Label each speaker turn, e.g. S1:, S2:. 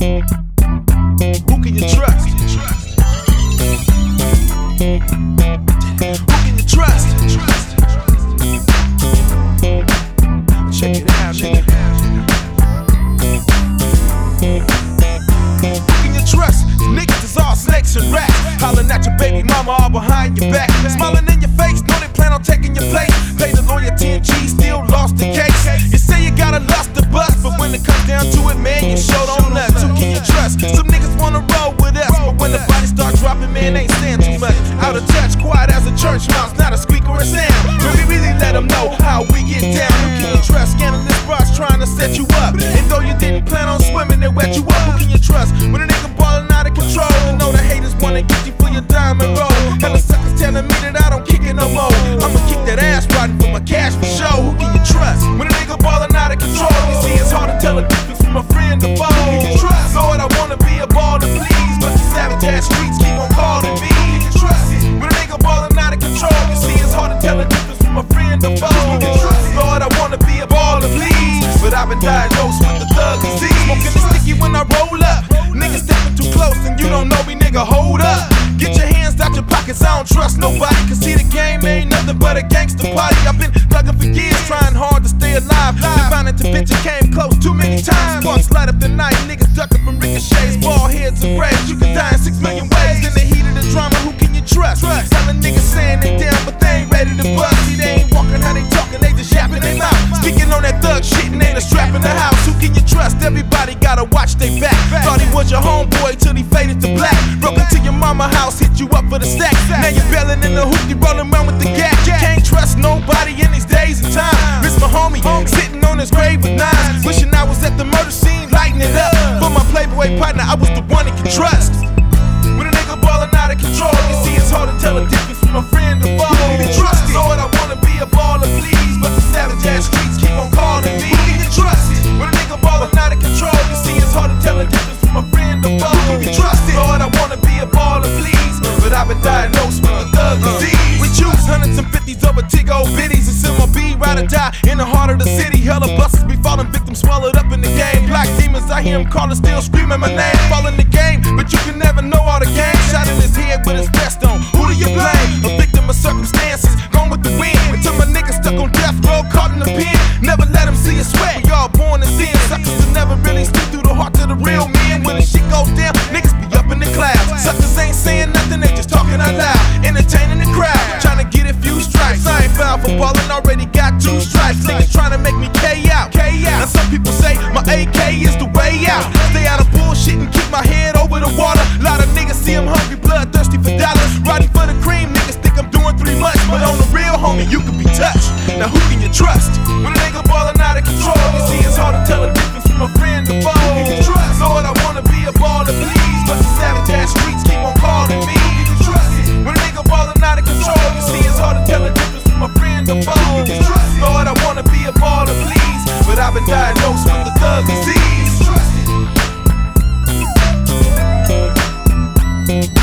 S1: Who can you trust? Who can you trust? Check it out, nigga. Who can you trust? Niggas is all snakes and rats. Hollering at your baby mama all behind your back. Smiling in your face, know they plan on taking your place. Pay the lawyer TNG, still lost the case. You say you gotta lust the bus, but when it comes down to it, man, you sure don't nuts. Who can you trust? Some niggas wanna roll with us, but when the body start dropping, man, they ain't saying too much. Out of touch, quiet as a church mouse, not a squeak or a sound. But we really let them know how we get down. Who can you trust? Scandalous bras trying to set you up, and though you didn't plan on swimming, they wet you up. Who can you trust? When a nigga ballin' out of control, you know the haters wanna get you for your diamond roll. And the suckers telling me that I don't kick it no more. I'ma kick that ass riding for my cash for show. Who can you trust? When a nigga ballin' out of control, you see it's hard to tell the difference from a friend to foe. Who can you trust? Lord, I wanna be a baller, please, but the savage ass streets keep on calling me. Who can you trust? When a nigga ballin' out of control, you see it's hard to tell the difference from a friend to foe. Who can you trust? Lord, I wanna be a baller, please, but I've been diagnosed with the thug disease. Smoking the sticky when I roll up. Niggas stepping too close and you don't know me, nigga, hold up. Get your hands out your pockets, I don't trust nobody. Cause see the game ain't nothing but a gangster party. I've been thugging for years, trying hard to stay alive. Been finding the bitch that came close too many times. Sparks light up the night, niggas ducking from ricochets. Ball heads and braids, you can die in 6 million ways. In the heat of the drama, who can you trust? Telling niggas saying they down, but they ain't ready to bust. See, they ain't walking how they talking, they just yapping they mouth. Speaking on that thug shit and ain't a strap in the house. Who can you trust? Everybody gotta watch they back. Thought he was your homeboy till he faded to black. Broke into your mama house, hit you up for the stack. Now you bailing in the hoop, you rolling around with the gat. You can't trust nobody in these days and times. Miss my homie, sitting on his grave with nines. Wishing I was at the murder scene, lighting it up. For my Playboy partner, I was the one he could trust. When a nigga ballin' out of control, you see it's hard to tell the difference from a friend to foe. Who can you trust it? Lord, I wanna be a baller, please, but the savage ass streets keep on calling me. Who can you trust it? When a nigga ballin' out of control, you see it's hard to tell the difference from a friend to foe. Who can you trust it? Lord, I wanna be a baller, please, but I've been diagnosed with the thug disease. We choose hundreds and fifties over Tiggo biddies. It's MLB, ride or die in the heart of the city. Hella buses be falling victims, swallowed up in the game. Black demons, I hear him calling, still screaming my name. Fall in the game, but you can never know all the game. Shot in his head with his vest on. Who do you blame? A victim of circumstances, gone with the wind. Until my nigga stuck on death row, caught in the pen. Never let him see a sweat. We all born to sin. Suckers will never really see through the heart of the real men. When the shit goes down, niggas be up in the clouds. Suckers ain't saying nothing, they just talking out loud. Entertaining the crowd, trying to get a few stripes. I ain't foul for ballin', already got 2 stripes. Niggas trying to make me K out. Now some people say my AK is the way out. Stay out of bullshit and keep my head over the water. Lot of niggas see I'm hungry, bloodthirsty for dollars. Riding for the cream, niggas think I'm doing 3 much. But on the real, homie, you can be touched. Now who can you trust? When a nigga ballin' out of control, you see it's hard to tell the difference from a friend to foe. Who can you trust? Lord, I wanna be a baller, please, but the savage ass streets keep on calling me. Who can you trust? When a nigga ballin' out of control, you see it's hard to tell the difference from a friend to foe. Who can you trust? Lord, I wanna be a baller, please, but I've been diagnosed with the thug disease.